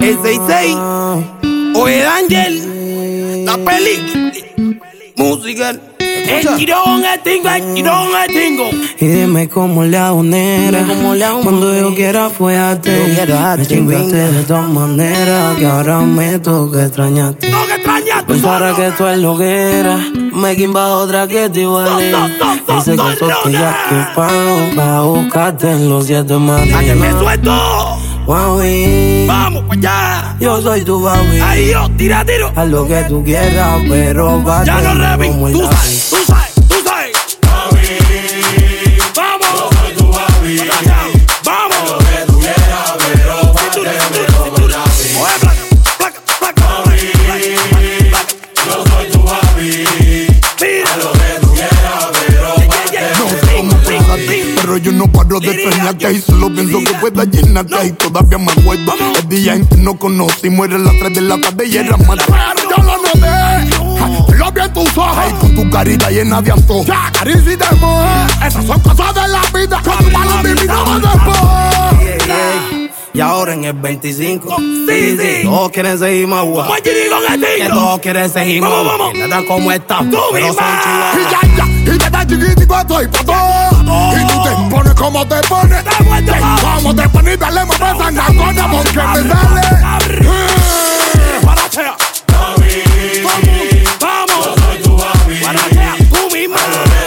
El 66, o el Ángel, la peli, música. El tirón, el tingo. Y dime cómo le hago, nera. Cuando yo quiera follarte. Me chingaste de todas maneras. Que ahora me toca extrañarte. Para que tú es lo que era. Me quimba otra que te iguale. Dice que sos que ya que pago. Va a buscarte en los 7 manes. ¡A que me suelto! Mami, ¡Vamos pa' allá! yo soy tu baby. Ahí yo, tira, tiro. Haz lo que tú quieras, pero va Ya no revi, como el tú lápiz. sabes, tú sabes, tú sabes. ¡Vamos! Yo soy tu baby. ¡Vamos! Haz lo que tú quieras, pero báteme como el lápiz. Oye, placa, Yo soy tu baby. mira. Haz lo que tú quieras, pero Pero yo no paro de extrañarte y solo pienso que pueda llenarte y todavía me acuerdo el día en que nos conocimos, era las 3 de la tarde y era más. Yo lo noté, lo vi en tus ojos y con tu carita llena de antojo. Caricia y temor, esas son cosas de la vida, con tu mano divinamos después. Y ahora en el 25, Sí. todos quieren seguir más guau. Como el Giri con el Que tigre. todos quieren seguir más Vamos, guau. vamos. Que tal como están, Tú pero misma. son chihuahuas. Y ya, y te chiquitico estoy pa' todo. Y tú te pones como te pones. Como te pones, dale más esa nalgona porque me sale. Guarachea. Vamos. yo soy tu baby. Guarachea, tú misma.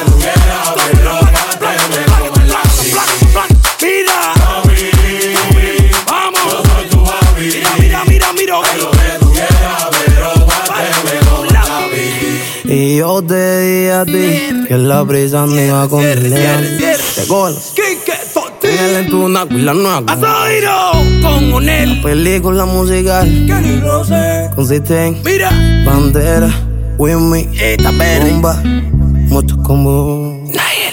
Mira. Vamos. Yo soy tu baby. Mira. Lo que tú quieras, pero báteme como el lápiz. Y yo te dije a ti que la brisa no iba con Cierre. Te colas. Quique Totti. Con él en tu naco y la nueva. Azoiro. Con Onel. Película musical. Que ni lo sé. Consisten Mira. bandera, with me, Esta Berry. bomba, mucho como. Nadie